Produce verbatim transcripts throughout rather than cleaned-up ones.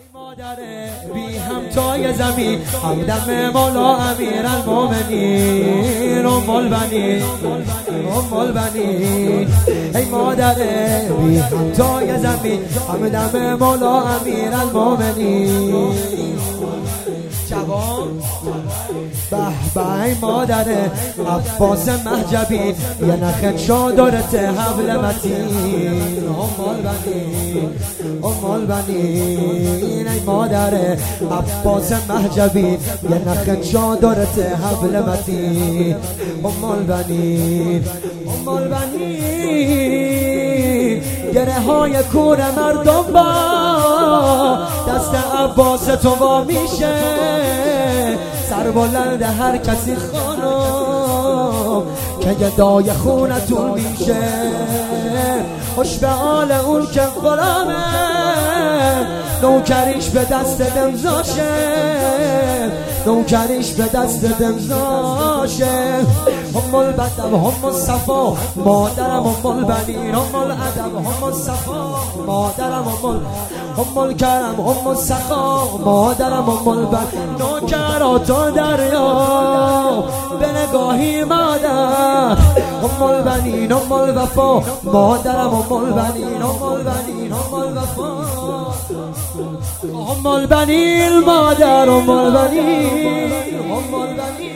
مادر بی همتای زمین همدم مولا امیر المومنین ام البنین ام البنین ای مادر بی همتای زمین همدم مولا امیر المومنین جوان به به ای مادر عباس محجبین یه نخ چادرت حبل متین ام البنین ام البنین ای مادر عباس محجبین یه نخ چادرت حبل متین ام البنین ام البنین گره های کور مردم با دست عباس تو با میشه سر بلند هر کسی خانم که گدای خونتون میشه خوش به حال اون که غلامه نوکریش به دست دمزاشه نوکریش به دست دمزاشه هم البدب هم الصفا مادرم هم البنین هم الادب هم الصفا مادرم هم هم الکرم هم السخا مادرم هم البنین نوکرات و دریا به نگاهی مادر هم البنین هم الوفا مادرم هم البنین هم البنین هم الوفا هم البنین مادر هم البنین هم البنین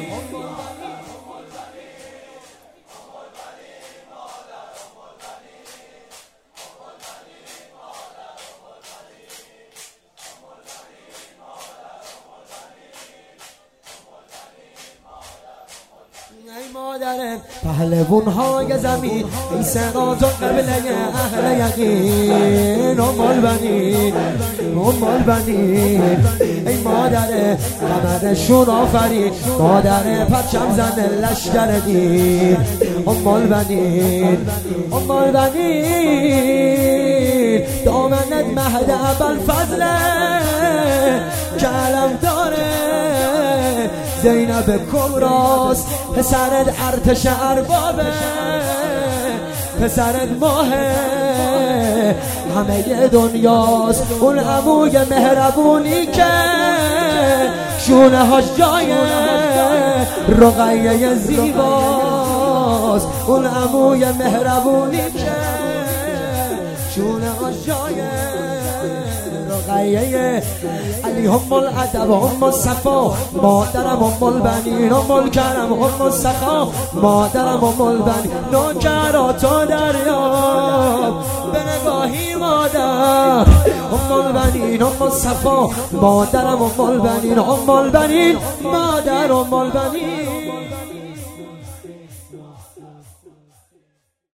ای مادر پهلوون های زمین ای سقاط و قبله اهل یقین ام البنین ام البنین ای مادر قمرشون آفرین مادر پرچم زن لشکر دین ام البنین ام البنین دامنت مهد ابوالفضل که علم داره زینب کبراست پسرت ارتش اربابه پسرت ماهه همه دنیاست اون عموی مهربونی که شونه هاش جای رقیه زیباست اون عموی مهربونی که شونه هاش جای رقیه علی هم الادب هم الصفا مادرم هم البنین هم الکرم هم السخا مادرم هم البنین نوکرات و دریا به نگاهی مادر هم البنین هم الصفا مادرم هم البنین هم البنین مادر هم البنین